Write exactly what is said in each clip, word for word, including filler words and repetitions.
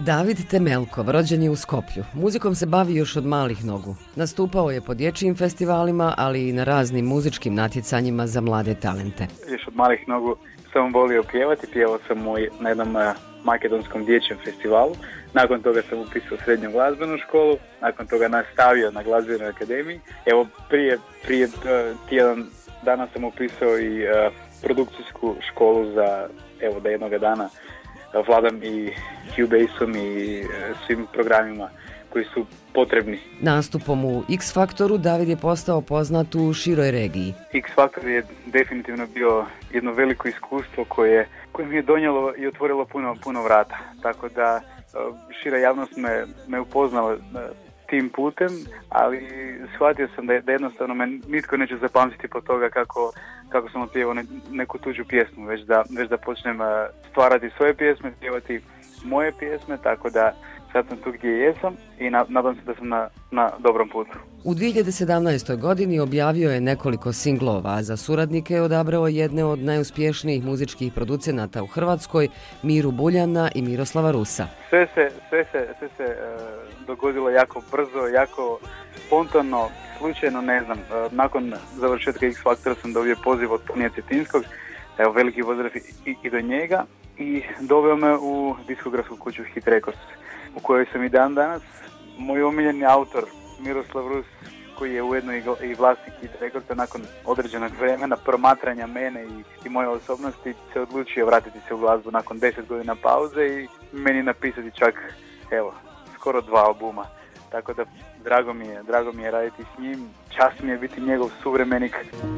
David Temelkov rođen je u Skoplju. Muzikom se bavi još od malih nogu. Nastupao je po dječjim festivalima, ali i na raznim muzičkim natjecanjima za mlade talente. Još od malih nogu sam volio pjevati. Pjevao sam na jednom makedonskom dječjem festivalu. Nakon toga sam upisao srednju glazbenu školu. Nakon toga nastavio na glazbenoj akademiji. Evo, prije, prije tjedan dana sam upisao i uh, produkcijsku školu za, evo, da jednoga dana vladam i Cubase-om i svim programima koji su potrebni. Nastupom u X Faktoru David je postao poznat u široj regiji. X Faktor je definitivno bio jedno veliko iskustvo koje, koje mi je donijelo i otvorilo puno, puno vrata. Tako da šira javnost me, me upoznala tim putem, ali shvatio sam da, da jednostavno me nitko neće zapamtiti po toga kako, kako sam otpjevao ne, neku tuđu pjesmu, već da, već da počnem stvarati svoje pjesme, pjevati moje pjesme, tako da sad sam tu gdje jesam i na, nadam se da sam na, na dobrom putu. U dvije hiljade sedamnaestoj. godini objavio je nekoliko singlova, a za suradnike je odabrao jedne od najuspješnijih muzičkih producenata u Hrvatskoj, Miru Buljana i Miroslava Rusa. Sve se, sve se, sve se uh, dogodilo jako brzo, jako spontano, slučajno, ne znam. Uh, nakon završetka X Faktora sam dobio poziv od Tonija Cetinskog, evo, veliki pozdrav i, i do njega, i doveo me u diskografsku kuću Hit Records, u kojoj sam i dan danas. Moj omiljeni autor Miroslav Rus, koji je ujedno i vlasnik Hit Recordsa, nakon određenog vremena promatranja mene i, i moje osobnosti, se odlučio vratiti se u glazbu nakon deset godina pauze i meni napisati čak, evo, skoro dva albuma. Tako da drago mi je, drago mi je raditi s njim, čast mi je biti njegov suvremenik.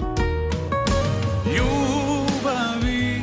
Ljubavi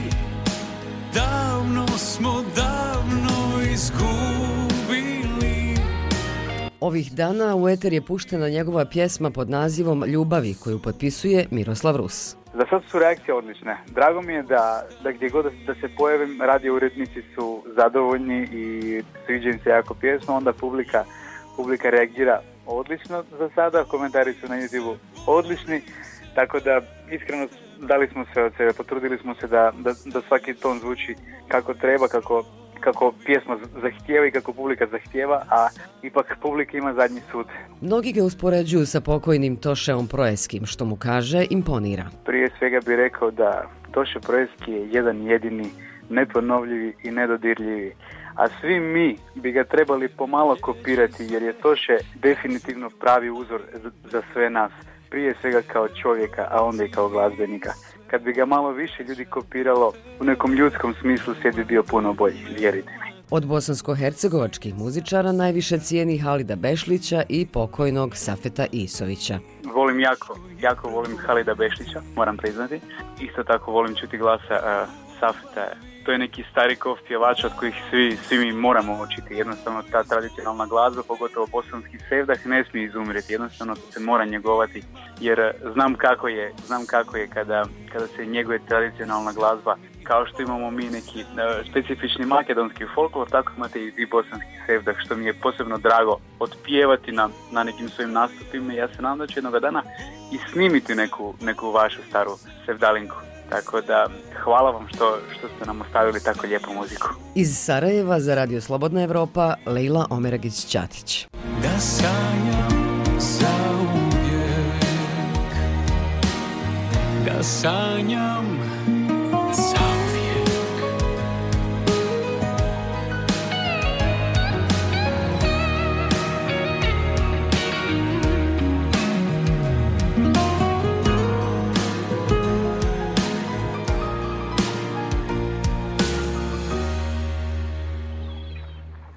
davno smo davno izgubili. Ovih dana u eter je puštena njegova pjesma pod nazivom Ljubavi, koju potpisuje Miroslav Rus. Za sad su reakcije odlične. Drago mi je da, da gdje god da se pojavim, radio urednici su zadovoljni i sviđa im se jako pjesma, onda publika, publika reagira odlično za sada, komentari su na YouTube odlični, tako da iskreno dali smo sve od sebe, potrudili smo se da, da, da svaki ton zvuči kako treba, kako kako pjesma zahtijeva i kako publika zahtijeva, a ipak publika ima zadnji sud. Mnogi ga uspoređuju sa pokojnim Tošeom Proeskim, što mu kaže imponira. Prije svega bih rekao da Toše Proeski je jedan jedini, neponovljivi i nedodirljivi, a svi mi bi ga trebali pomalo kopirati, jer je Toše definitivno pravi uzor za sve nas, prije svega kao čovjeka, a onda i kao glazbenika. Kad bi ga malo više ljudi kopiralo, u nekom ljudskom smislu svijet bi bio puno bolji, vjerujte mi. Od bosansko-hercegovačkih muzičara najviše cijeni Halida Bešlića i pokojnog Safeta Isovića. Volim jako, jako volim Halida Bešlića, moram priznati. Isto tako volim čuti glasa uh, Safeta. To je neki stari kov pjevač od kojih svi, svi mi moramo učiti. Jednostavno ta tradicionalna glazba, pogotovo bosanski sevdah, ne smije izumrijeti. Jednostavno to se mora njegovati, jer znam kako je, znam kako je kada, kada se njeguje tradicionalna glazba. Kao što imamo mi neki uh, specifični makedonski folklor, tako imate i vi bosanski sevdah, što mi je posebno drago otpjevati na, na nekim svojim nastupima. Ja se nadam da ću jednoga dana i snimiti neku, neku vašu staru sevdalinku. Tako da, hvala vam što, što ste nam ostavili tako lijepu muziku. Iz Sarajeva za Radio Slobodna Evropa, Lejla Omeragić-Ćatić. Da sanjam zauvijek, da sanjam